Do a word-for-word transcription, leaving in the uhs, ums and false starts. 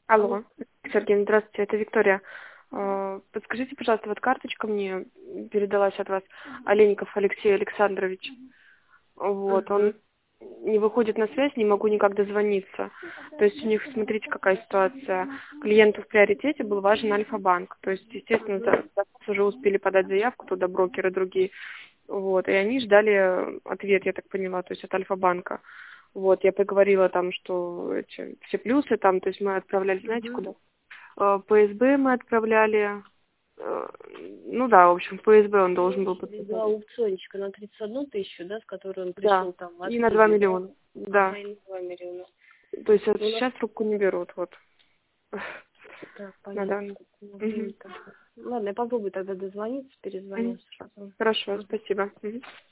Алло. Алло, Сергей, здравствуйте, это Виктория. Э, Подскажите, пожалуйста, вот карточка мне передалась от вас, Олейников Алексей Александрович. Вот, Угу. он не выходит на связь, не могу никак дозвониться. То есть у них, смотрите, какая ситуация. Клиенту в приоритете был важен Альфа-банк. То есть, естественно, Угу. за- за нас уже успели подать заявку туда брокеры другие. Вот, и они ждали ответ, я так поняла, то есть от Альфа-банка. Вот, я поговорила там, что эти, все плюсы там, то есть мы отправляли, знаете, Угу. куда? Э, По СБ мы отправляли, э, ну да, в общем, по СБ он должен был Через два подписать. аукциончика на тридцать одну тысячу, да, с которой он Да, пришел там в и на два открытие, да? миллиона, да. Ага, и на два миллиона. То есть вот Ну, у нас, сейчас трубку не берут, вот. так, На понятно, данный. как у нас Мгм. будет тогда. Ладно, я попробую тогда дозвониться, Мгм. перезвоню сразу. Хорошо, Мгм. спасибо. Мгм.